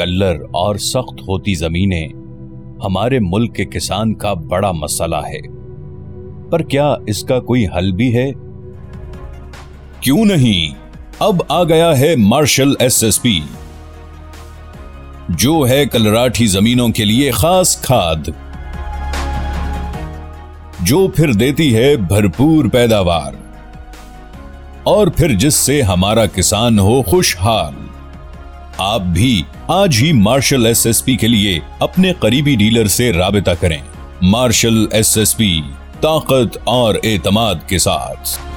मुकल्लर और सख्त होती जमीनें हमारे मुल्क के किसान का बड़ा मसला है, पर क्या इसका कोई हल भी है? क्यों नहीं, अब आ गया है मार्शल SSP, जो है कलराठी जमीनों के लिए खास खाद, जो फिर देती है भरपूर पैदावार और फिर जिससे हमारा किसान हो खुशहाल। आप भी आज ही मार्शल SSP के लिए अपने करीबी डीलर से राबिता करें। मार्शल SSP, ताकत और एतमाद के साथ।